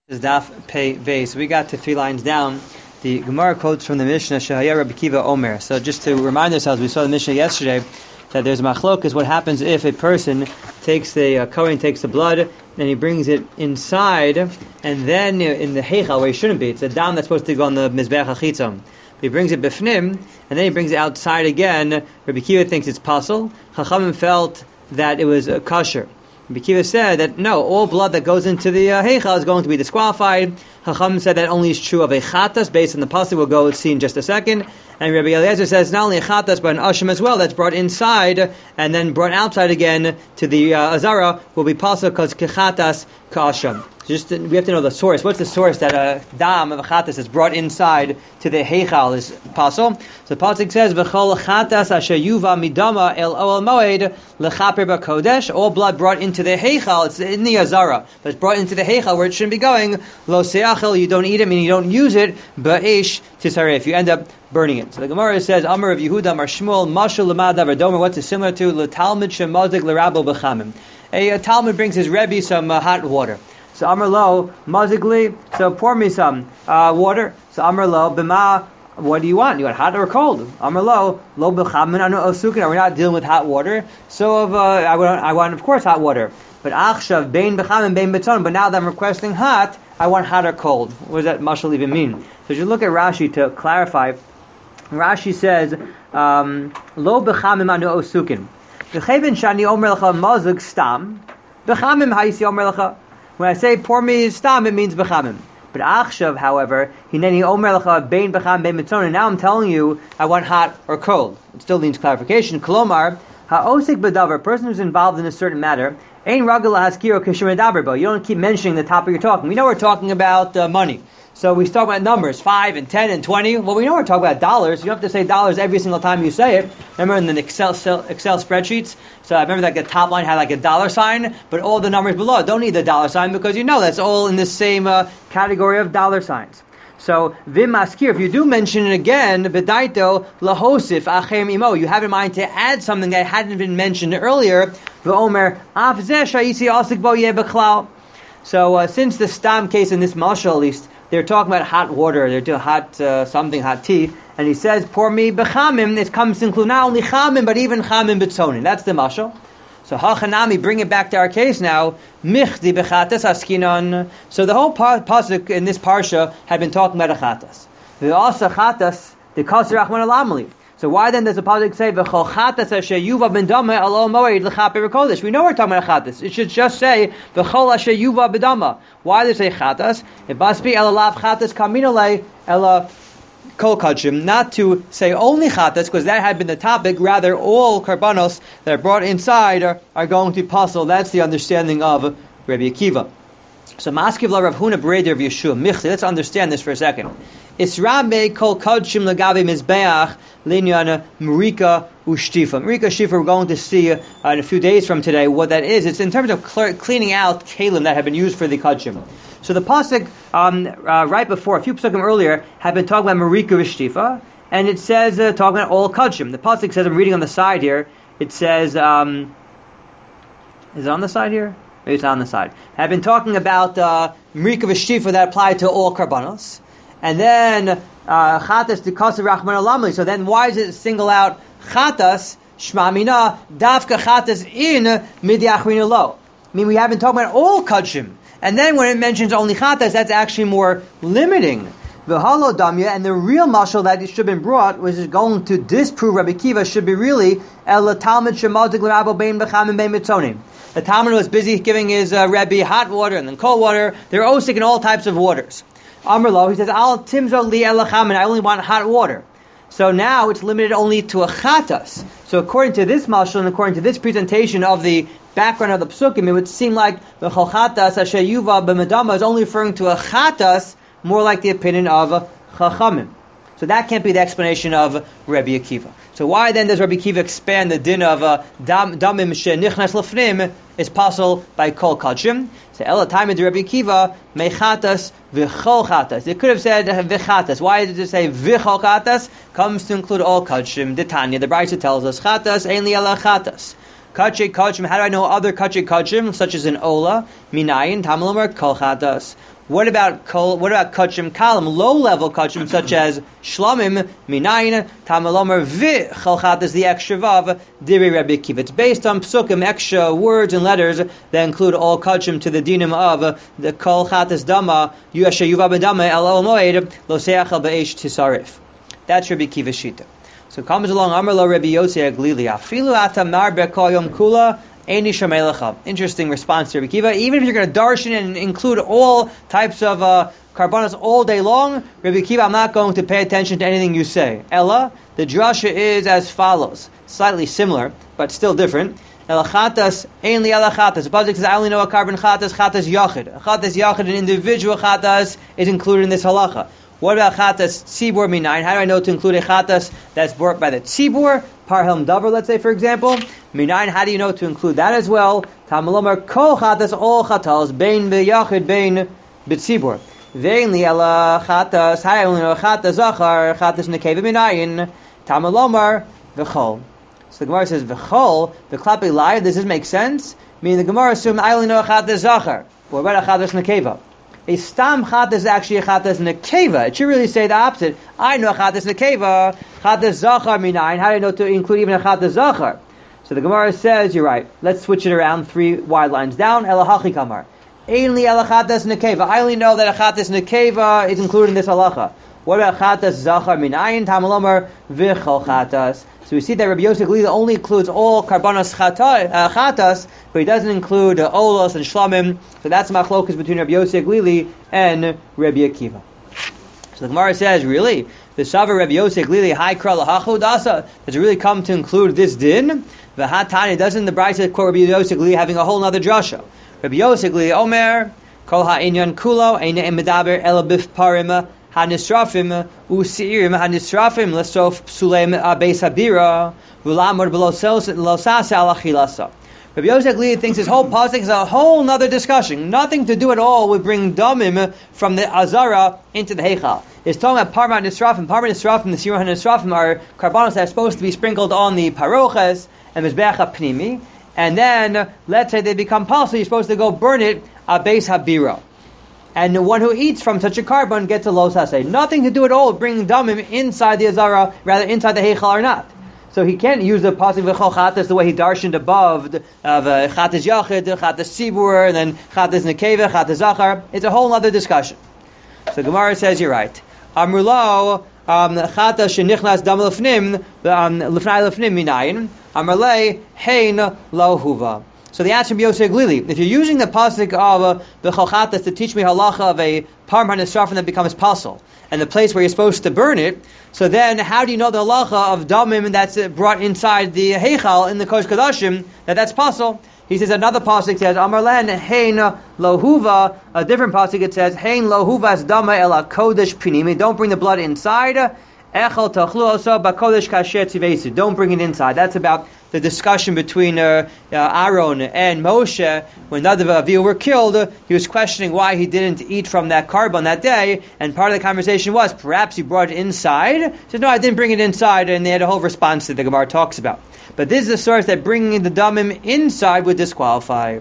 Is Daf Pei Vei. So we got to 3 lines down. The Gemara quotes from the Mishnah, Shehaya Rabbi Kiva Omer. So just to remind ourselves, we saw the Mishnah yesterday, that there's a machlok, what happens if a person takes the Kohen takes the blood, and he brings it inside, and then in the Heichal, where he shouldn't be. It's a dam that's supposed to go on the Mizbeach HaChitzon. He brings it befnim, and then he brings it outside again. Rabbi Kiva thinks it's pasul. Chachamim felt that it was kosher. Rabbi Kiva said that no, all blood that goes into the Heichal is going to be disqualified. Chacham said that only is true of a chatas, based on the pasuk we'll go see in just a second. And Rabbi Eliezer says not only a chatas but an asham as well, that's brought inside and then brought outside again to the azara will be pasuk because kechatas kasham. Just we have to know the source. What's the source that a dam of a chatas is brought inside to the heichal is pasul? So the pasuk says v'chol chatas asher yuva midama el oel moed lechaper b'kodesh. All blood brought into the heichal, it's in the azara, but it's brought into the heichal where it shouldn't be going. Lo seachel, you don't eat it, meaning you don't use it. Ba'esh tisaref, you end up burning it. So the Gemara says Amar of Yehuda Amar Shmuel Mashal Lamad Avadomer. What's it similar to? LeTalmud Shemazik LeRabbo B'Chamim. A Talmud brings his Rebbe some hot water. So Amar Lo Mazigli. So pour me some water. So Amar Lo B'ma. What do you want? You want hot or cold? Amar Lo B'Chamin Anu Osukin. We're not dealing with hot water. So I want of course hot water. But Achshav Bein B'Chamin Bein B'Tzon. But now that I'm requesting hot, I want hot or cold. What does that mashal even mean? So you look at Rashi to clarify. Rashi says, "Lo b'chamim anu osukin." V'chevin shani omer lecha mazug stam. B'chamim ha'isi omer lecha. When I say pour me stam, it means b'chamim. But achshav, however, hineni omer lecha bein b'cham bein mitzon. And now I'm telling you, I want hot or cold. It still needs clarification. Kolomar ha'osik b'davar, a person who's involved in a certain matter. Ein ragel haskiro k'shem medaber bo. You don't keep mentioning the topic you're talking. We know we're talking about money. So we talk about numbers, 5 and 10 and 20. Well, we know we're talking about dollars. You don't have to say dollars every single time you say it. Remember in the Excel spreadsheets? So I remember that the top line had like a dollar sign, but all the numbers below don't need the dollar sign because you know that's all in the same category of dollar signs. So vim maskir, if you do mention it again, v'daito lahosif achem imo, you have in mind to add something that hadn't been mentioned earlier. V'omer af zeh shayisi asik bo yeh b'klal. So since the stam case in this mashal at least, they're talking about hot water, they're doing hot hot tea, and he says, pour me b'chamim, it comes to include not only chamim, but even chamim b'tzonin. That's the mashal. So hachanami, bring it back to our case now, michdi b'chatas askinon. So the whole pasuk in this parsha had been talking about a chatas. The also chatas, the kasir rachman alamali. So why then does the pasuk say v'chol chatas asher yuva ben dama alo moed lechaper kodesh? We know we're talking about chatas. It should just say v'chol asher yuva bedama. Why does it say chatas? It must be elalav chatas kaminole ela kol kachim. Not to say only chatas because that had been the topic. Rather, all karbanos that are brought inside are going to pasul. That's the understanding of Rabbi Akiva. So maskiv la Rav Huna Bereder of Yeshua Michli. Let's understand this for a second. Israbe kol kadshim legabe mizbeach linyana murika ushtifa. Murika ushtifa we're going to see in a few days from today what that is. It's in terms of cleaning out kalim that have been used for the kadshim. So the pasuk right before, a few pasukim earlier, had been talking about murika ushtifa, and it says talking about all kadshim. The pasuk says, I'm reading on the side here. It says, is it on the side here? Maybe it's on the side. I've been talking about murika ushtifa that applied to all karbanos. And then chatas to kasir rachman alamli. So then, why does it single out chatas shmamina dafka chatas in midyachrina lo? I mean, we haven't talked about all kachim. And then when it mentions only chatas, that's actually more limiting. V'halo damya, and the real mashal that should have been brought, which is going to disprove Rabbi Kiva, should be really el talmud shemazik l'rabbo bein b'chamim bein mitzonim. The Talmud was busy giving his Rebbe hot water and then cold water. They're osik in all types of waters. Amrlo, he says, Al timzo li elacham, and I only want hot water. So now it's limited only to a chatas. So according to this mashal and according to this presentation of the background of the psukim, it would seem like the chol chatas asher yuva b'medama is only referring to a chatas, more like the opinion of chachamim. So that can't be the explanation of Rabbi Akiva. So why then does Rabbi Akiva expand the din of damim shenichnas lefnim is possible by kol kachim? So ela time of Rabbi Akiva mechatas v'chol chatas. It could have said v'chatas. Why did it say v'chol chatas? Comes to include all kachim. The Tanya, the Brisa tells us chatas ainli ela chatas. Kachei kachim. How do I know other kachei kachim such as an ola minayin tamalomer kol chatas? What about kachim kalam, low-level kachim, such as shlamim, minayin, tamalomer, vi, chalchatas, the extra vav, diri Rabbi Akiva. It's based on psukim, extra words and letters that include all kachim to the dinim of the chalchatas dama, yasha yuva bedama, el moed, lo seach al be'esh tisarif. That's Rabbi Akiva shita. So comes along, Amar lo Rabbi Yossi Aglili, afilu atamar bekol yom kula, interesting response to Rabbi Akiva. Even if you're going to darshan and include all types of karbanos all day long, Rabbi Akiva, I'm not going to pay attention to anything you say. Ella, the drasha is as follows, slightly similar, but still different. Ela chatas, ein li ela chatas. The pasuk says, I only know a carbon chatas yachid. A chatas yachid, an individual chatas, is included in this halacha. What about chatas tzibur minayin? How do I know to include a chatas that's brought by the tzibur? Parhelm davar, let's say, for example. Minayin, how do you know to include that as well? Tamalomar kol chatas, all chatas, bein b'yachid, bein b'tzibur. Vein li ela chatas, how do I only know chatas zachar, chatas nekeva minayin? Tamalomar v'chol. So the Gemara says v'chol, the klapi live. Does this make sense? Meaning the Gemara assumes I only know chatas zachar. What about a chatas nekeva? A stam chatas is actually a chatas nekeva. It should really say the opposite. I know chatas nekeva, chatas zachar minayin. How do I know to include even a chatas zachar? So the Gemara says, you're right. Let's switch it around 3 wide lines down. Elahachi kamar. Ainli ela chatas nekeva. I only know that a chatas nekeva is included in this halacha. What about chatas zachar minayin? Tamalomar vichol chatas. So we see that Rabbi Yossi Glili only includes all karbanos chatas, but he doesn't include olos and shlamim. So that's machlokas between Rabbi Yossi Glili and Rabbi Akiva. So the Gemara says, really, the Shavar Rabbi Yossi Glili high kra lahachu dasa, does it really come to include this din? V'hatani, doesn't the Brisa quote Rabbi Yossi Glili having a whole other drasha? Rabbi Yossi Glili Omer kol ha'inyan kulo eina medaber ela bifparim hanisrafim usirim hanisrafim lesof psuleim beis habira v'lamor b'losasa alachilasa. Rabbi Yossi Glili thinks this whole pasuk is a whole other discussion, nothing to do at all with bringing damim from the azara into the heichal. It's talking about parma nisrafim. Parma nisrafim, the sirah nisrafim, are karbanos that are supposed to be sprinkled on the paroches and mizbeach pnimi, and then let's say they become pasul, you're supposed to go burn it beis habira. And the one who eats from such a carbon gets a los haseh. Nothing to do at all with bringing damim inside the azara, rather inside the heichal or not. So he can't use the pasuk v'chol chatas the way he darshaned above of chatas yachid, chatas tzibur, and then chatas nekeva, chatas zachar. It's a whole other discussion. So Gemara says you're right. Amrulo chatas shenichnas dam lefnim lefnai lefnim minayin. Amrlei hein lo huva. So the answer of Yosef Glili, if you're using the pasuk of the Chalchatas to teach me halacha of a parm hanisrafim that becomes pasul, and the place where you're supposed to burn it, so then how do you know the halacha of damim that's brought inside the heichal in the kodesh kodashim that's pasul? He says another pasuk says Amar len hein lohuva. A different pasuk it says hein lohuvas dama ela kodesh pinimi. Don't bring the blood inside. Echel tachlu also bakodesh kasher tzivesi. Don't bring it inside. That's about the discussion between Aaron and Moshe. When Nadav and Avihu were killed, he was questioning why he didn't eat from that carbon that day, and part of the conversation was, perhaps he brought it inside? He said, no, I didn't bring it inside, and they had a whole response that the Gemara talks about. But this is the source that bringing the damim inside would disqualify.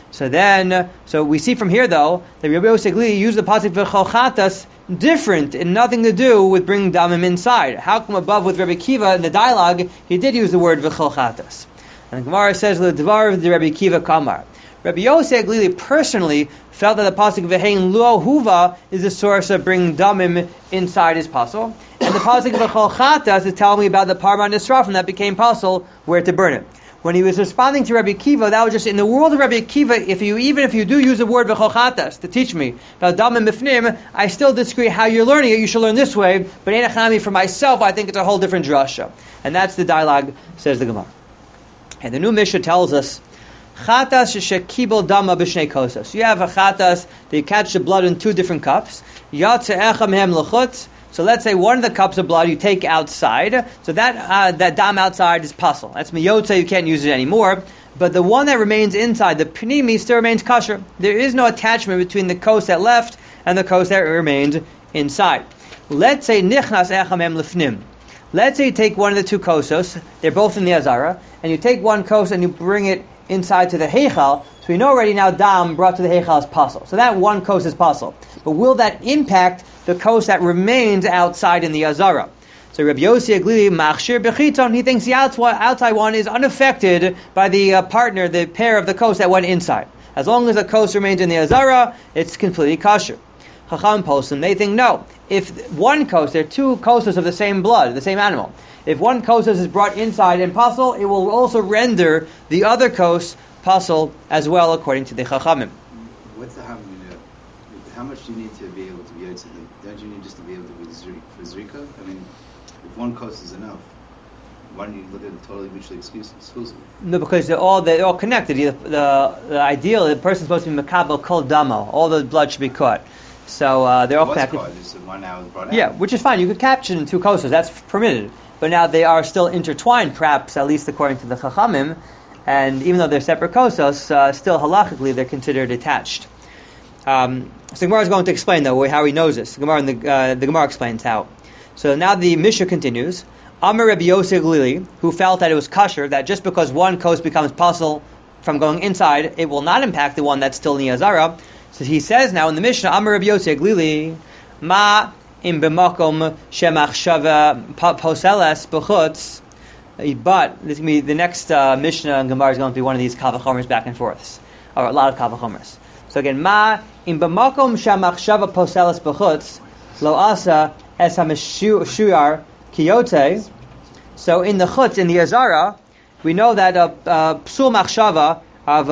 So we see from here, though, that Rabbi Yossi Glili used the pasuk v'chol chatas different and nothing to do with bringing damim inside. How come above with Rabbi Akiva in the dialogue he did use the word v'chol chatas? And the Gemara says l'dvar of the Rabbi Akiva kamar. Rabbi Yossi Glili personally felt that the pasuk v'hein lo huva is the source of bringing damim inside his pasul, and the pasuk v'chol chatas is telling me about the parma nisrafim that became pasul, where to burn it. When he was responding to Rabbi Akiva, that was just in the world of Rabbi Akiva. Even if you do use the word v'chol chatas to teach me about damim mifnim, I still disagree how you're learning it. You should learn this way. But einachami, for myself, I think it's a whole different drasha, and that's the dialogue, says the Gemara. And the new Mishnah tells us chatas shekibel dama b'shnei kosas. You have a chatas that you catch the blood in 2 different cups. Yatze echam hem lechutz. So let's say one of the cups of blood you take outside, so that dam outside is pasul. That's miyotze, you can't use it anymore. But the one that remains inside, the pnimi, still remains kosher. There is no attachment between the kos that left and the kos that remained inside. Let's say nichnas echamem lefnim. Let's say you take one of the 2 kosos, they're both in the azara, and you take one kos and you bring it inside to the heichal, so we know already now dam brought to the heichal is pasul. So that one kos is pasul. But will that impact the kos that remains outside in the azara? So Rabbi Yossi Aglili machshir bechiton, he thinks the outside one is unaffected by the partner, the pair of the kos that went inside. As long as the kos remains in the azara, it's completely kosher. Chacham Poslim, they think no. If one kos, there are two kosas of the same blood, the same animal. If one kosas is brought inside and pasul, it will also render the other kos pasul as well, according to the Chachamim. What's the harm? How much do you need to be able to be able to? Don't you need just to be able to be for zrika? I mean, if one kos is enough, why don't you look at it totally mutually exclusive? No, because they're all connected. The ideal, the person's supposed to be makabel kol damo. All the blood should be caught. So they're all connected. Just one now is brought out. Yeah, which is fine. You could capture in two kosas. That's permitted. But now they are still intertwined, perhaps, at least according to the Chachamim. And even though they're separate kosas, still halachically they're considered attached. So Gemara is going to explain, though, how he knows this. The Gemara explains how. So now the Mishnah continues. Amar Rabbi Yossi Glili, who felt that it was kosher, that just because one kos becomes pasul from going inside, it will not impact the one that's still in the azara. So he says now in the Mishnah, Amar Rabbi Yossi Glili, Ma im b'makom shemachshava poseles b'chutz. But this is going to be the next Mishnah and Gemara is going to be one of these kavachomers back and forth, or a lot of kavachomers. So again, Ma im b'makom shemachshava poseles b'chutz lo asa es hameshuyar kiyote. So in the chutz, in the azara, we know that psul machshava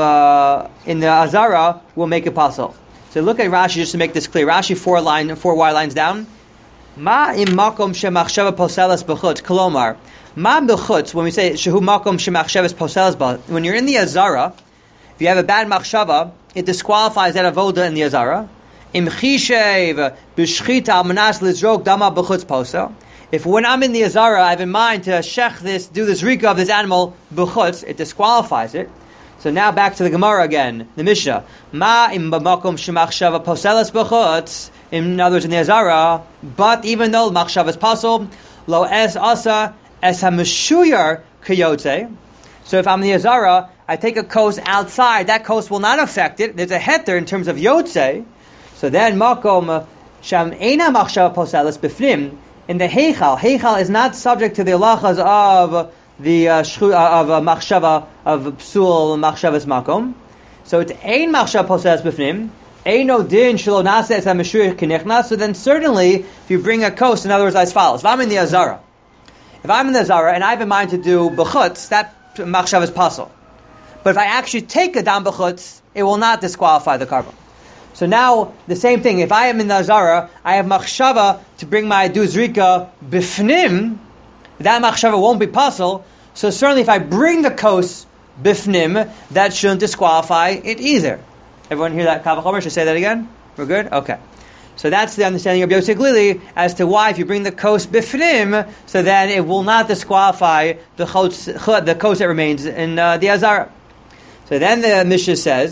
in the azara will make it pasul. So look at Rashi just to make this clear. Rashi four wide lines down. Ma im makom shemachshava poseles b'chutz kolomar. Ma b'chutz, when we say shehu makom shemachshava poseles b'chutz, when you're in the azara, if you have a bad machshava, it disqualifies that avoda in the azara. Im chishev b'shchita al manas lizrok dama b'chutz posel. If when I'm in the azara, I have in mind to do this rika of this animal b'chutz, it disqualifies it. So now back to the Gemara again, the Mishnah. Ma im b'makom shemachshava poseles b'chutz. In other words, in the azara, but even though machshava is pasul, lo es asa es hameshuyar kiyote. So if I'm in the azara, I take a kos outside. That kos will not affect it. There's a heter in terms of yotze. So then makom sham eina machshava poseles b'fnim. In the heichal is not subject to the halachas of the machshava of psul machshavas makom. So it's ein machshava poseles b'fnim. Eino din shelo nase es hameshuyar kinichnas. So then certainly, if you bring a kos, in other words, as follows: if I'm in the azara and I have in mind to do b'chutz, that machshava is pasul. But if I actually take a dam b'chutz, it will not disqualify the carbon. So now, the same thing, if I am in the azara, I have machshava to bring my duzrika bifnim, that machshava won't be pasul, so certainly if I bring the kos bifnim, that shouldn't disqualify it either. Everyone hear that kavachomer? Should I say that again? We're good? Okay. So that's the understanding of Yosef Glili as to why if you bring the kos bifnim, so then it will not disqualify the kos that remains in the azara. So then the Mishnah says,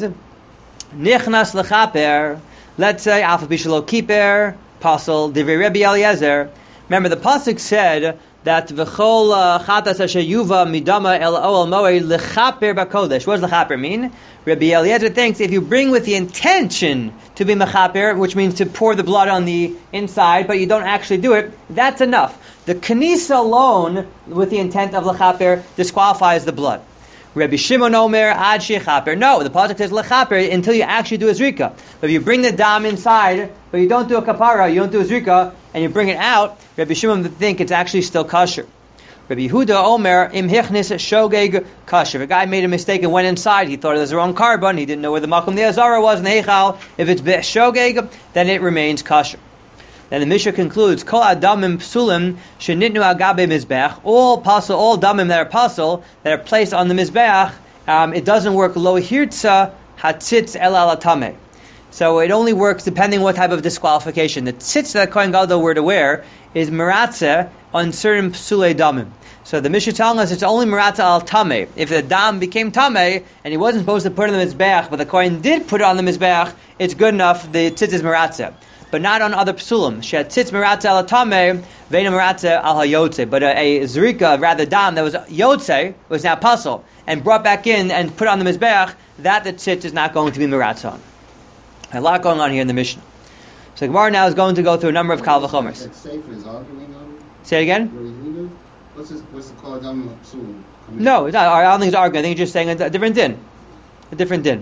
Nichnas lechaper. Let's say alpha bishalo kiper pasul divrei Rabbi Eliezer. Remember the pasuk said that v'chol chatas asher yuva midama el oel moed lechaper bakodesh. What does lechaper mean? Rabbi Eliezer thinks if you bring with the intention to be mechaper, which means to pour the blood on the inside, but you don't actually do it, that's enough. The kanisa alone with the intent of lechaper disqualifies the blood. Rabbi Shimon Omer ad shechaper. No, the pasuk says lechaper until you actually do a zrika. But if you bring the dam inside, but you don't do a kapara, you don't do a zrika, and you bring it out, Rabbi Shimon would think it's actually still kosher. Rabbi Yehuda Omer im hichnis shogeg kosher. A guy made a mistake and went inside. He thought it was the wrong carbon. He didn't know where the makom the azara was in the heichal. If it's shogeg, then it remains kosher. Then the Mishnah concludes, Kol adamim psulim shenitnu agabe mizbeach. All damim that are pasul, that are placed on the mizbeach, it doesn't work lo hirtza hatzitz el alatame. So it only works depending what type of disqualification. The tzitz that Kohen Gadol were to wear is meratze on certain psulei damim. So the Mishnah telling us it's only meratze al tameh. If the dam became tameh and he wasn't supposed to put it on the mizbeach, but the Kohen did put it on the mizbeach, it's good enough. The tzitz is meratze. But not on other psulim. She'atzitz meratze al tameh, ve'ina meratze al hayotze. But a zrika, rather dam, that was yotze, was now pasul. and brought back in and put on the Mizbeach, that the tzitz is not going to be Miratzon. A lot going on here in the Mishnah. So Gemara now is going to go through a number of Kal V'chomers. Say it again? What's the call? No, it's not. I don't think it's arguing. I think it's just saying a different din. A different din.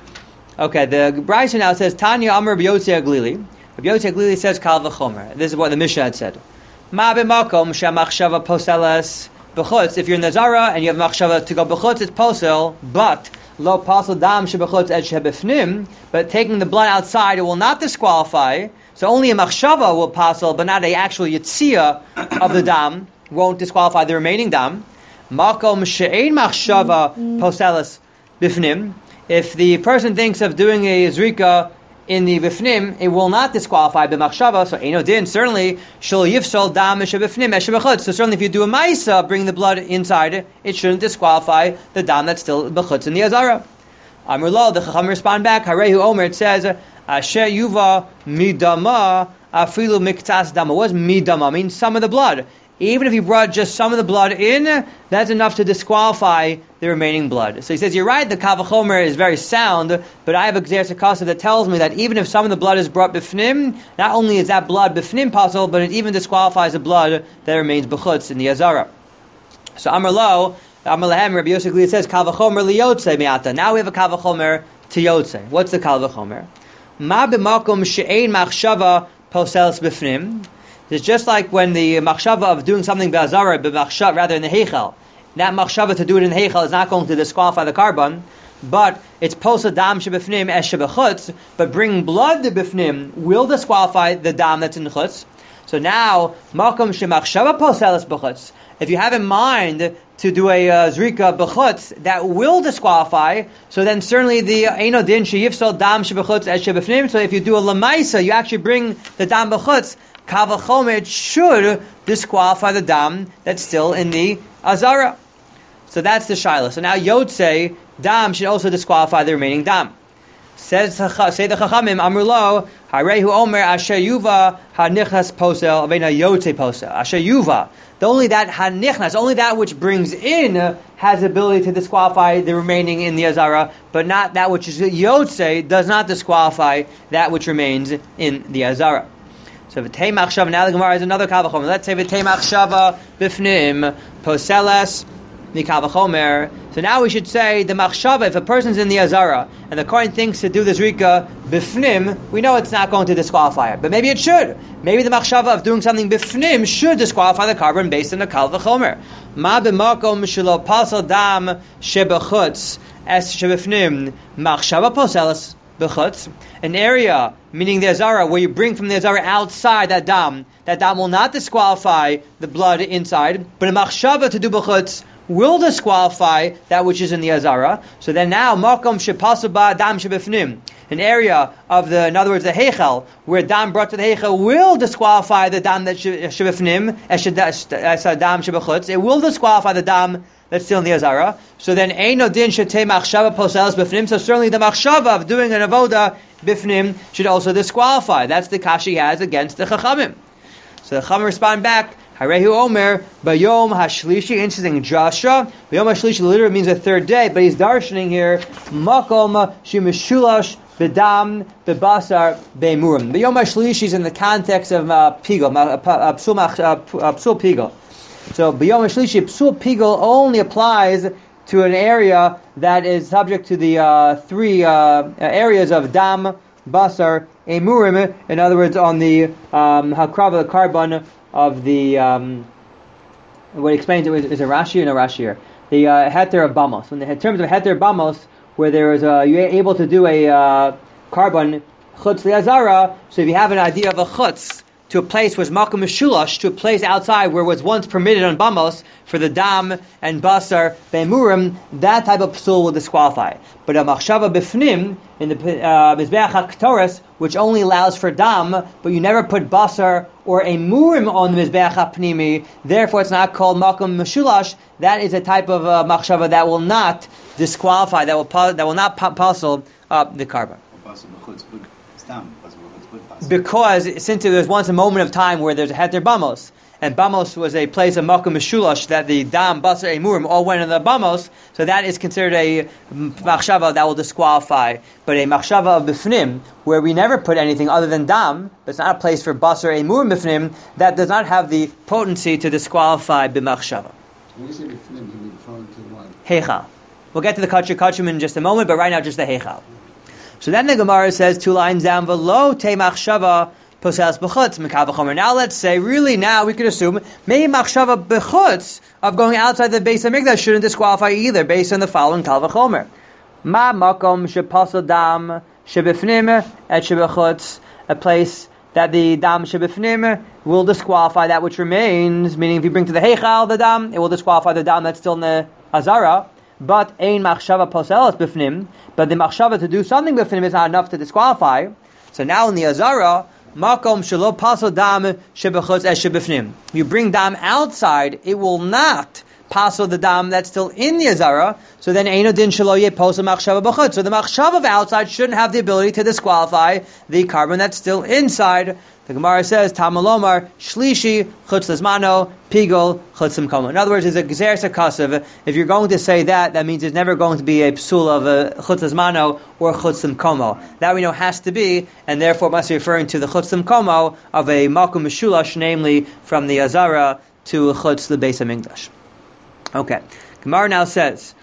Okay, the Brisa now says, Tanya Amar Rabbi Yotzei Aglili. Rabbi Yotzei Aglili says Kal V'chomer. This is what the Mishnah had said. Ma b'makom she'machshava poselas b'chutz. If you're in the Zara and you have machshava to go b'chutz, it's posel, but lo pasel dam sheb'chutz et sheb'fnim. But taking the blood outside, it will not disqualify. So only a machshava will pasel, but not an actual yitzia of the dam won't disqualify the remaining dam. Makom she'ein machshava poselas b'fnim. If the person thinks of doing a zrika in the bifnim, it will not disqualify b'machshava. So eino din, certainly shel yifsol dam shebifnim eshebechutz. So certainly if you do a ma'isa, bring the blood inside, it shouldn't disqualify the dam that's still bechutz in the azara. Amar lo, the Chacham respond back. Harehu Omer, it says asher yuva midama afilu miktas dama. What does midama mean? Some of the blood. Even if you brought just some of the blood in, that's enough to disqualify the remaining blood. So he says, you're right, the Kal V'chomer is very sound, but I have a Gzer Sakasa that tells me that even if some of the blood is brought b'fnim, not only is that blood b'fnim possible, but it even disqualifies the blood that remains b'chutz in the Azara. So Amar Lo, Amar Lahem, Rabbi Yosef Glili says, Kal V'chomer liyotzei mi'ata. Now we have a Kal V'chomer to yotzei. What's the Kal V'chomer? Ma b'makom she'ein machshava poselas b'fnim. It's just like when the machshava of doing something be'azara, b'machshava, rather in the heichal. That machshava to do it in the heichal is not going to disqualify the carbon, but it's posa dam shebefnim es shebechutz, but bringing blood to befnim will disqualify the dam that's in the chutz. So now, makom shemachshava poselas bechutz. If you have in mind to do a zrika bechutz, that will disqualify. So then certainly the eino din sheyifsol dam shebechutz es shebefnim. So if you do a lamaisa, you actually bring the dam bechutz. Kal V'chomer should disqualify the dam that's still in the azara. So that's the shaila. So now yotzei dam should also disqualify the remaining dam. Say the Chachamim Amar Lo Harehu Omer Asher Yuva Hanichnas Posel Avena Yotzei Posel Asher Yuva. Only that Hanichnas, only that which brings in has the ability to disqualify the remaining in the azara, but not that which is yotzei does not disqualify that which remains in the azara. So v'tei machshava, now the Gemara is another Kal V'chomer. Let's say v'tei machshava b'fnim poselas the Kal V'chomer. So now we should say the machshava, if a person's in the azara and the Kohen thinks to do the zrika b'fnim, we know it's not going to disqualify it. But maybe it should. Maybe the machshava of doing something b'fnim should disqualify the carbon based on the Kal V'chomer. Ma b'makom shelo pasal dam shebechutz es shebefnim machshava poselas b'chutz. An area, meaning the azara, where you bring from the azara outside that dam will not disqualify the blood inside, but a machshava to do b'chutz will disqualify that which is in the azara. So then now, makom shepasu ba dam shebefnim, an area of the, in other words, the heichal, where dam brought to the heichal will disqualify the dam that shebefnim, as dam shebechutz. It will disqualify the dam that's still in the azara. So then, eino din shetei machshava poselas b'fnim. So certainly the machshava of doing an avoda b'fnim should also disqualify. That's the kasha he has against the Chachamim. So the Chachamim respond back, Harehu Omer, Bayom Hashlishi, interesting, Joshua. Bayom Hashlishi literally means a third day, but he's darshaning here, Makom Shemishulash B'dam B'basar B'emurim. Bayom Hashlishi is in the context of Pigel, Psul Pigel. So B'yom Hashlishi, Psul Pigel only applies to an area that is subject to the three areas of Dam, Basar, Emurim. In other words, on the Hakrava, the carbon of the what explains it is a Rashi and a Rashi. The Heter of Bamos. In terms of Heter Bamos, where there is you're able to do a carbon chutz liazara. So if you have an idea of a chutz to a place where it's makom mishulash, to a place outside where it was once permitted on Bamos for the dam and basar be'emurim, that type of psul will disqualify. But a machshava b'fnim in the mizbeach haktoras, which only allows for dam, but you never put basar or a murim on the mizbeach hapnimi, therefore it's not called makom mishulash. That is a type of machshava that will not disqualify, that will not puzzle the carbon. Because since there's once a moment of time where there's a heter bamos, and Bamos was a place of Makom Meshulash that the Dam, Basar, Emurim all went in the Bamos, so that is considered a Machshava that will disqualify. But a Machshava of Bifnim, where we never put anything other than Dam, but it's not a place for Basar, Emurim, Bifnim, that does not have the potency to disqualify B'Machshava. When you say Bifnim, you're referring to what? Heichal. We'll get to the Kachim in just a moment, but right now just the Heichal. So then the Gemara says 2 lines down below, Te Machshava Posels B'chutz Mekav. Now let's say, really now we could assume maybe Machshava B'chutz of going outside the base of Mikdash shouldn't disqualify either, based on the following Kal V'chomer. Ma Makom Shepasel Dam Shebifnim Et Shebechutz, a place that the Dam Shebifnim will disqualify that which remains, meaning if you bring to the Heichal the Dam, it will disqualify the Dam that's still in the Azara. But ein machshava poselas b'fnim, but the machshava to do something b'fnim is not enough to disqualify. So now in the Azara, makom shelo pasel dam shebechutz es shebifnim. You bring dam outside, it will not pasel the dam that's still in the Azara. So then eino din shelo ye posel machshava b'chutz. So the machshava of outside shouldn't have the ability to disqualify the carbon that's still inside. The Gemara says, Tamalomar, Shlishi, Chutz Lezmano, Pigol, Chutzim Komo. In other words, there's a Gezer Sakasav. If you're going to say that, that means there's never going to be a Psul of a Chutz Lezmano or Chutzim Komo. That we know has to be, and therefore must be referring to the Chutzim Komo of a Makom Meshulash, namely from the Azara to Chutz the Beis HaMikdash. Okay. Gemara now says,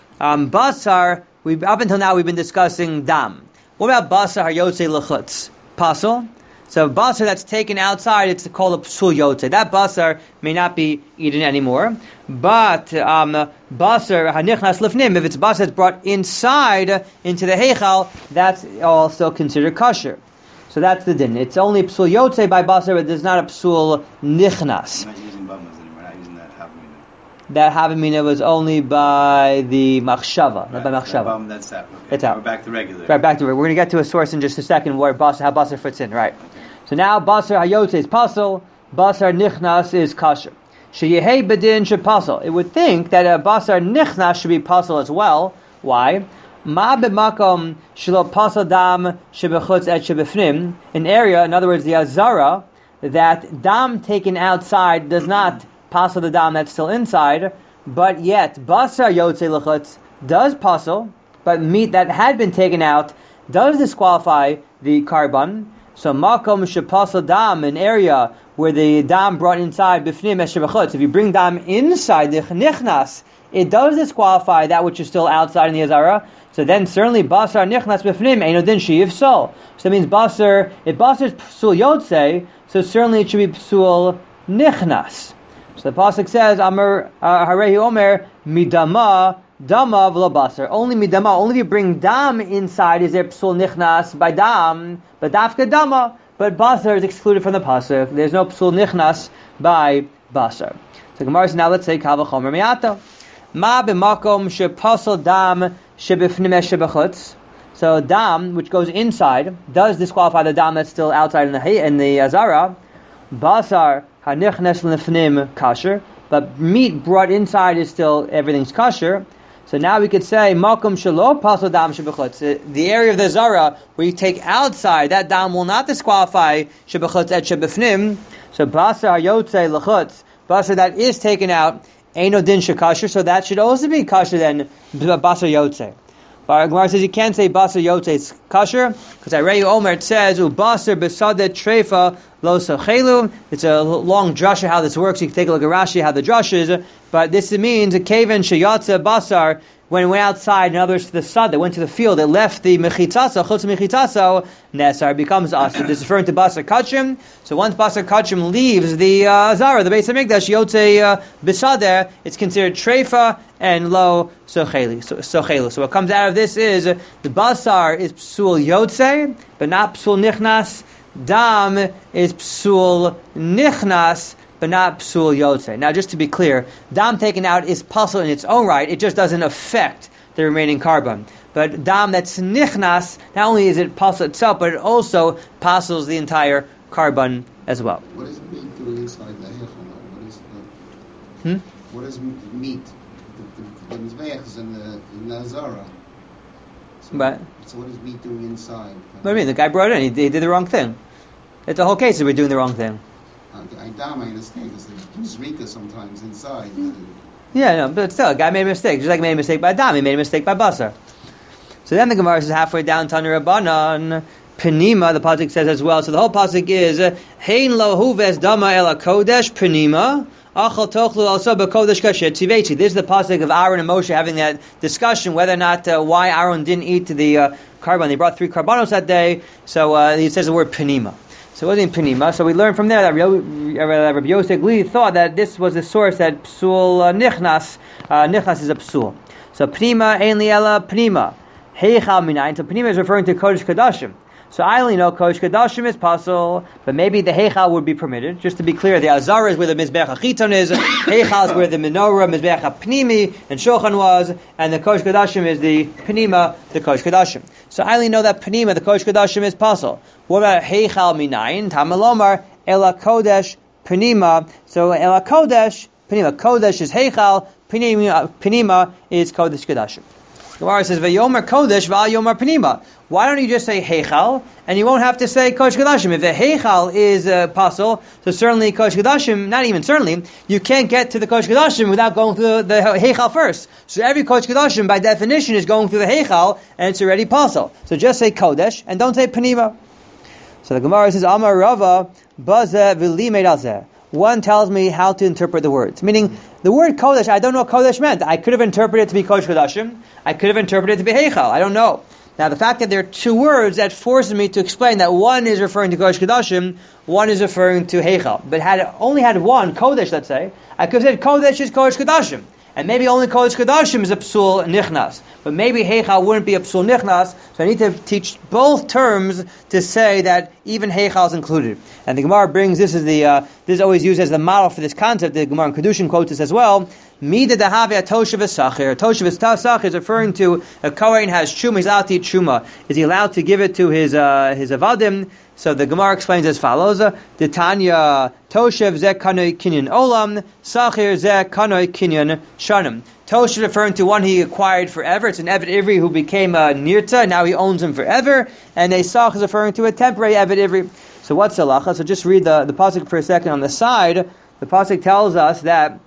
Basar, up until now we've been discussing Dam. What about Basar HaYotze L'chutz? Pasel? So basar that's taken outside, it's called a psul yotze. That basar may not be eaten anymore. But basar hanichnas lifnim, if it's basar that's brought inside into the heichal, that's also considered kosher. So that's the din. It's only psul yotze by basar, but there's not a psul nichnas. We're not using bamas anymore. We're not using that havamina. That havamina was only by the machshava, not by machshava. That's out. Okay. It's out. We're back to regular. Right, back to it. We're going to get to a source in just a second where basar, how basar fits in. Right. So now basar hayotze is pasel, basar nichnas is kasher. Sheyehei bedin shepasel. It would think that a basar nichnas should be pasel as well. Why? Ma b'makom shelo pasel dam shebechutz et shebefnim. An area, in other words, the azara, that dam taken outside does not pasel the dam that's still inside, but yet basar yotze lechutz does pasel, but meat that had been taken out does disqualify the carbon. So makom shepasel dam, an area where the dam brought inside b'fnim es shebechutz. If you bring dam inside the nichnas, it does disqualify that which is still outside in the azara. So then certainly basar nichnas b'fnim eino din she'if sol. So that means basar, if basar is psul yotze, so certainly it should be psul nichnas. So the pasuk says, Amar harehi omer midama dama v'lo basar. Only midama, only if you bring dam inside is there psul nichnas by dam, but dafka dama, but basar is excluded from the pasuk. There's no psul nichnas by basar. So Gemara says, now let's say kal v'chomer mi'ata. Ma b'makom shepasel dam shebifnim es shebechutz. So dam, which goes inside, does disqualify the dam that's still outside in the azara. Basar hanichnes l'fnim kasher, but meat brought inside is still, everything's kasher. So now we could say, makom shelo pasel dam shebechutz. The area of the zara where you take outside, that dam will not disqualify shebechutz et shebefnim. So basar hayotze lechutz, basar that is taken out, eino din shekasher, so that should also be kasher then, basar yotze. But Gemara says you can't say basar yotze is kasher, because I read Omer, it says, basar besadet treifa lo sochelu. It's a long drasha how this works. You can take a look at Rashi how the drasha is, but this means a kaven sheyatze basar, when it went outside, in other words, to the sun, that went to the field, it left the mechitzaso, chutz mechitzaso, nesar, becomes asr. This is referring to basar kachim. So once basar kachim leaves the zara, the Beis HaMikdash, yotze bisader, it's considered treifa and lo sochelu. So what comes out of this is the basar is psul yotze, but not psul nichnas. Dam is psul nichnas, but not psul yotze. Now, just to be clear, dam taken out is pasul in its own right. It just doesn't affect the remaining carbon. But dam that's nichnas, not only is it pasul itself, but it also pasuls the entire carbon as well. What is meat doing inside the heichal? What is meat? The mizbeach is in the azara. Right. So what is meat doing inside? What do you mean? The guy brought it in. He did the wrong thing. It's the whole case that we're doing the wrong thing. Aidam, I understand, because there's Zrika sometimes inside. Yeah, no, but still, a guy made a mistake. Just like he made a mistake by Adam, he made a mistake by Basar. So then the Gemara says halfway down, Tanu Rabbanan, Penima, the pasuk says as well. So the whole pasuk is, Hein lo huves dama ela kodesh penima, achal tochlu also b'kodesh kasher tiveti. This is the pasuk of Aaron and Moshe having that discussion whether or not why Aaron didn't eat the carbon. They brought 3 carbonos that day, so he says the word penima. So it wasn't penima. So we learned from there that Rabbi Yosef Glili thought that this was the source that psul nichnas is a psul. So penima ein li ela penima. Heichal minayin. So penima is referring to kodesh kadashim. So I only know kodesh kadashim is pasul, but maybe the heichal would be permitted. Just to be clear, the azara is where the mizbeach hachiton is. Heichal is where the menorah, mizbeach hapnimi, and shulchan was, and the kodesh kadashim is the penima, the kodesh kadashim. So I only know that penima, the kodesh kadashim, is pasul. What about heichal minayin? Tamalomar ela kodesh penima. So ela kodesh penima. Kodesh is heichal. Penima is kodesh kadashim. The Gemara says, "Vayomer kodesh v'al penima." Why don't you just say heichal, and you won't have to say kodesh kadashim? If the heichal is pasul, so certainly kodesh kadashim, not even certainly, you can't get to the kodesh kadashim without going through the heichal first. So every kodesh kadashim, by definition, is going through the heichal, and it's already pasul. So just say kodesh, and don't say penima. So the Gemara says, Amar Rava, Baze v'limed alzeh. One tells me how to interpret the words. Meaning, the word kodesh, I don't know what kodesh meant. I could have interpreted it to be kodesh kadashim. I could have interpreted it to be heichal. I don't know. Now, the fact that there are 2 words, that forces me to explain that one is referring to kodesh kadashim, one is referring to heichal. But had it only had one, kodesh, let's say, I could have said kodesh is kodesh kadashim. And maybe only kodesh kadashim is a psul nichnas. But maybe heichal wouldn't be a psul nichnas, so I need to teach both terms to say that even heichal is included. And the Gemara brings, this is always used as the model for this concept. The Gemara in Kedushin quotes this as well. Mida dahave atoshav esachir. Toshav esachir is referring to a kohen has truma, he's allowed to eat truma. Is he allowed to give it to his avadim? So the Gemara explains as follows: the Tanya Toshev zeh kanoi kinyan olam, sachir zeh kanoi kinyan shanim. Toshev referring to one he acquired forever. It's an Eved Ivri who became a nirta, now he owns him forever. And a sach is referring to a temporary Eved Ivri. So what's the halacha? So just read the pasuk for a second on the side. The pasuk tells us that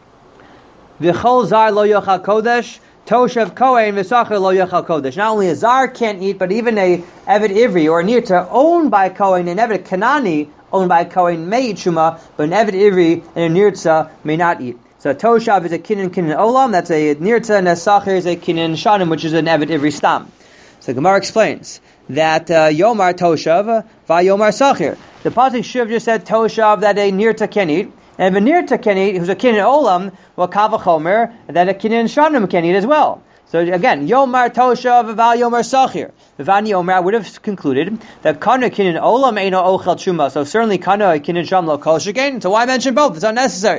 v'chol zar lo yochal kodesh. Toshav Kohen v'sachir lo yechal kodesh. Not only a zar can't eat, but even a Eved Ivri or a nirta owned by Kohen, an Eved Kanani owned by Kohen may eat shuma, but an Eved Ivri and a nirta may not eat. So Toshav is a kinyan olam, that's a nirta, and a sachir is a kinyan shanim, which is an Eved Ivri stam. So Gemara explains that Yomar Toshav v'Yomar sachir. The pasuk should have just said Toshav that a nirta can eat. And if a nirta can eat, who's a kinyan olam, well, kavachomer, that a kinyan shanim can eat as well. So again, Yomar Toshav v'al Yomar Sachir. V'vani Yomar, I would have concluded that kana kinyan olam eino ochel truma. So certainly kana kinyan sham lo kol shekain. So why mention both? It's unnecessary.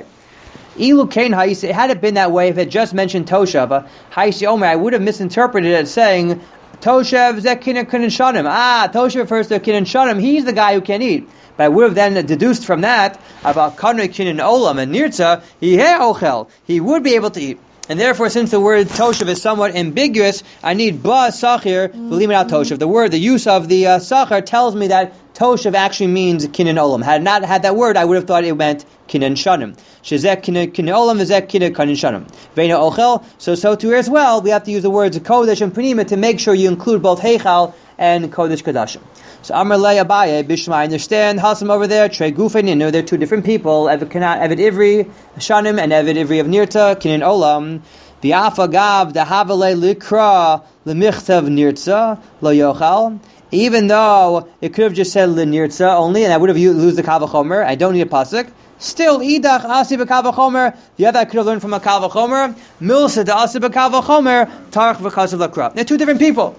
Ilu kain ha'isi. Had it been that way, if it just mentioned Toshav, ha'isi Omer, I would have misinterpreted it as saying Toshav zeh kinyan shanim. Toshav refers to kinyan shanim. He's the guy who can eat. But I would have then deduced from that about kanoi kinyan olam and nirtza, ochel. He would be able to eat. And therefore, since the word toshav is somewhat ambiguous, I need ba sachir v'limed al toshav. The use of the sachir tells me that toshav actually means kinyan olam. Had not had that word, I would have thought it meant kinyan shanim. Shezek kinyan olam, v'zek kinyan shanim. Veina ochel. So too as well, we have to use the words kodesh and penima to make sure you include both heichal and kodesh kadashim. So Amar Le Abaye, Bishma, I understand. Hasam over there, Trey Gufen, you know they're 2 different people. Eved Ivri, Shanim, and Eved Ivri of Nirta, Kinyan Olam. V'afa gav, Dahavale Likra, Lemichtav Nirtza, Lo Yochal. Even though it could have just said Lenirtza only, and I would have used the Kavachomer, I don't need a pasuk. Still, Idach Asi B'Kavachomer, the other I could have learned from a Kavachomer. Milsa da Asi B'Kavachomer, Tarch V'Chasav Lakra. They're 2 different people.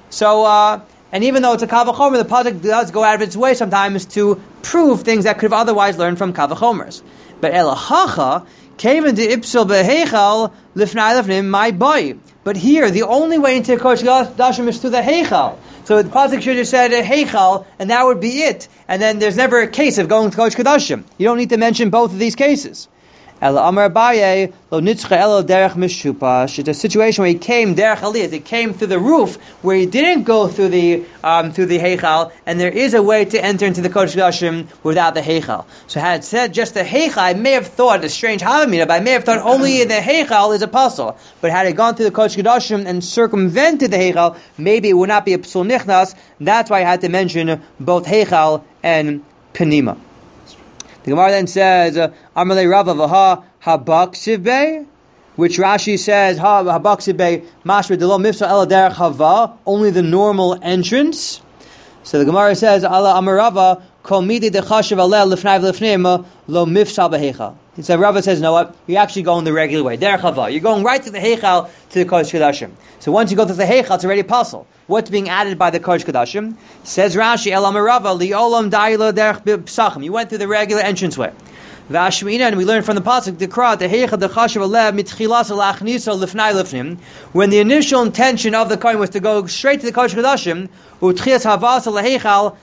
So, and even though it's a Kavachomer, the pasuk does go out of its way sometimes to prove things that could have otherwise learned from Kavachomers. But Elachacha came into Ipsil Behechal Lifnai Lifnim my boy. But here, the only way into Kodesh Kadashim is through the Heichal. So the pasuk should have said Heichal, and that would be it. And then there's never a case of going to Kodesh Kadashim. You don't need to mention both of these cases. El Amar Abaye lo nitzcha elo derech mishupash. It's a situation where he came derech aliyah. He came through the roof where he didn't go through the heichal, and there is a way to enter into the Kodesh Kodashim without the heichal. So had it said just the heichal, I may have thought a strange havamina, but I may have thought only the heichal is a puzzle. But had it gone through the Kodesh Kodashim and circumvented the heichal, maybe it would not be a psul nichnas. That's why I had to mention both heichal and penima. The Gemara then says, Amalei Rava v'ha habaksibei, which Rashi says, habaksibei mashra delo mifsa ela derech hava, only the normal entrance. So the Gemara says, Ala Amarava kol midi dechashav aleh lifnai v'lifneim lo mifsa b'heichal. He said, Rava says, no, what? You're actually going the regular way. Derech hava. You're going right to the heichal to the Kodesh Kodashim. So once you go to the heichal, it's already puzzle. What's being added by the Kodesh Kodashim? Says Rashi, El Amarava li'olam da'ila derech b'psachim. You went through the regular entranceway. V'ashmina, and we learn from the pasuk, the heichal dechashav aleh mitchilas alachnisa lifnai lifnim. When the initial intention of the Kohen was to go straight to the Kodesh Kodashim, utchias havas aleheichal.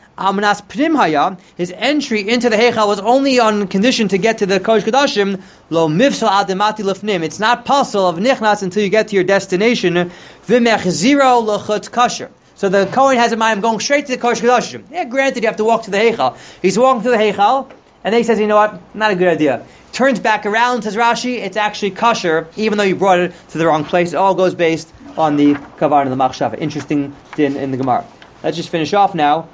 His entry into the heichal was only on condition to get to the Kodesh Kodashim. Lo mifsal ademati lefnim. It's not possible of nichnas until you get to your destination. V'mech zero lechutz kasher. So the Kohen has in mind, I'm going straight to the Kodesh Kodashim. Yeah, granted, you have to walk to the heichal. He's walking to the heichal, and then he says, you know what? Not a good idea. Turns back around, says Rashi, it's actually kasher, even though you brought it to the wrong place. It all goes based on the kavan and the machshava. Interesting din in the Gemara. Let's just finish off now.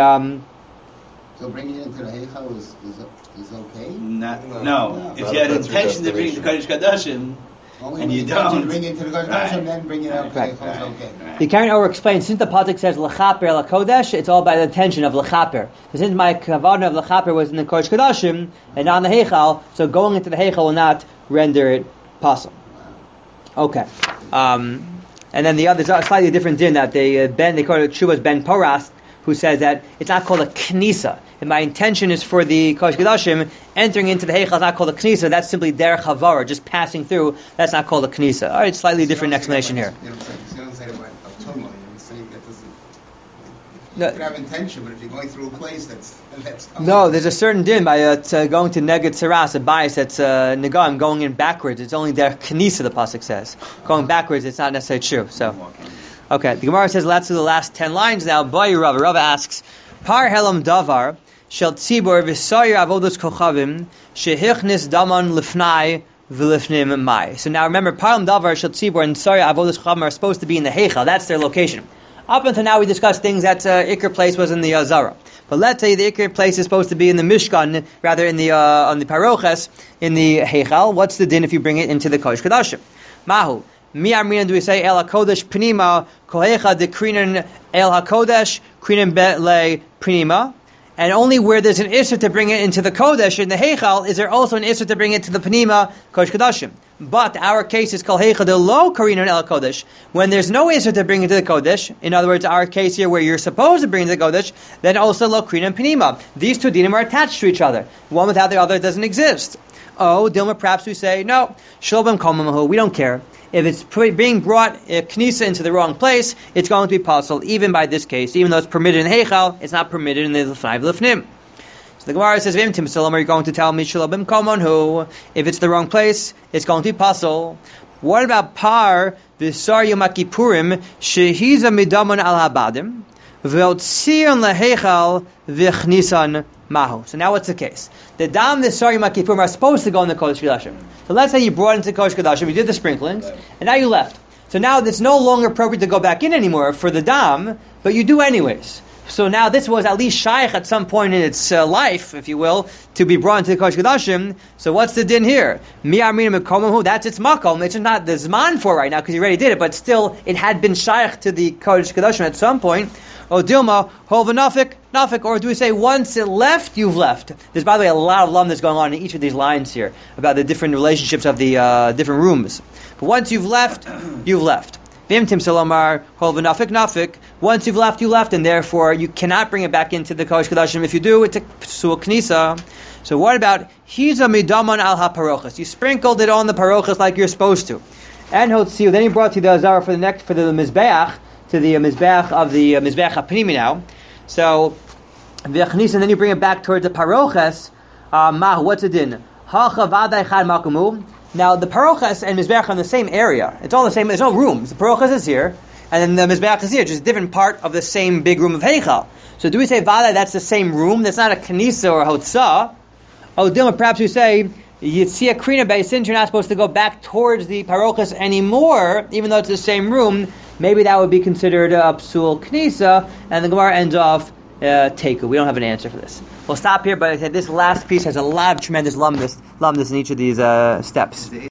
So bringing it into the heichal is okay? No. If you had intention to bring the Kodesh Kodashim, and you don't, bring it to the Kodesh Kodashim, then bring it out to the heichal is okay. The Karen over explains, since the pasuk says lechaper lakodesh, it's all by the intention of lechaper. So since my kavanah of lechaper was in the Kodesh Kodashim and not in the heichal, so going into the heichal will not render it possible. Okay. And then the other, slightly different din that they call it Shuvas Ben Poras, who says that it's not called a knisa. And my intention is for the Kodesh Kodashim, entering into the heichal is not called a knisa. That's simply derech havara, just passing through. That's not called a knisa. All right, slightly different explanation here. You don't say about tumah. You say that doesn't. You could have intention, but if you're going through a place that's no, there's a certain din by going to Neged Saras, a bias that's Negam, going in backwards. It's only der Knisa, the pasuk says. Going backwards, it's not necessarily true. So, okay, the Gemara says, let's do the last 10 lines now. Boy Rava. Rava asks, Par helam davar shel tzibor v'soyer avodos kochavim shehichnis daman lifnai v'lifnim mai. So now remember, Par helam davar shel tzibor and soyer avodos kochavim are supposed to be in the heichal. That's their location. Up until now, we discussed things that Iker place was in the Zara. But let's say the Iker place is supposed to be in the Mishkan, rather in the on the Paroches, in the Heichal. What's the din if you bring it into the Kodesh Kodashim? Mahu. Mi Amrinan, do we say El HaKodesh Pnima, Kohecha de Krinan El HaKodesh, Krinan Be'le Pnima? And only where there's an issur to bring it into the Kodesh, in the Heichal, is there also an issur to bring it to the Pnima, Kodesh Kodashim. But our case is Kol Heicha de Lo Karinan El Kodesh. When there's no issur to bring it to the Kodesh, in other words, our case here where you're supposed to bring it to the Kodesh, then also Lo Karinan Pnima. These two dinim are attached to each other. One without the other doesn't exist. Oh, Dilma, perhaps we say, no, Shobam Komamahu, we don't care. If it's being brought Knisa into the wrong place, it's going to be possible, even by this case. Even though it's permitted in Heichal, it's not permitted in the Lefnai Lefnim. So the Gemara says, Vim Tim Salam, are you going to tell me Shalabim Komonhu? If it's the wrong place, it's going to be possible. What about Par, V'sar Yom HaKippurim, Shehiza Midaman Al Habadim, V'otzion LeHeichal V'chnisan Mahu. So now what's the case? The Dam, the Sar Yom HaKippurim are supposed to go in the Kodesh Kodashim. So let's say you brought it into Kodesh Kodashim, you did the sprinklings, and now you left. So now it's no longer appropriate to go back in anymore for the Dam, but you do anyways. So now this was at least shaykh at some point in its life, if you will, to be brought into the Kodesh Kodashim. So what's the din here? Mi Amrina Mekomahu, that's its makom. It's not the zman for right now because you already did it, but still it had been shaykh to the Kodesh Kodashim at some point. O Dilma, Hova Nafik, or do we say once it left, you've left? There's, by the way, a lot of lumnus going on in each of these lines here about the different relationships of the different rooms. But once you've left, you've left. Vim Tim Salomar, Hova Nafik. Once you've left, you left, and therefore you cannot bring it back into the Kodesh Kodashim. If you do, it's a Psul Knisa. So what about Hiza Midaman Al HaParochas? You sprinkled it on the Parochas like you're supposed to. And Hotziu, then he brought to the Azara for the Mizbeach, to the Mizbeach of the Mizbeach HaPnimi now. So, V'chnis, and then you bring it back towards the Paroches. What's it in? Now the parochas and mizbeach are in the same area. It's all the same. There's no rooms. The parochas is here, and then the mizbeach is here, just a different part of the same big room of heichal. So do we say vadai that's the same room? That's not a kanisa or a hotzah. Oh, Dilma, perhaps you say Yitzia Krina Bay, since you're not supposed to go back towards the parochas anymore, even though it's the same room, maybe that would be considered a psul knisa, and the Gemara ends off teku. We don't have an answer for this. We'll stop here, but I said this last piece has a lot of tremendous lumdus in each of these steps.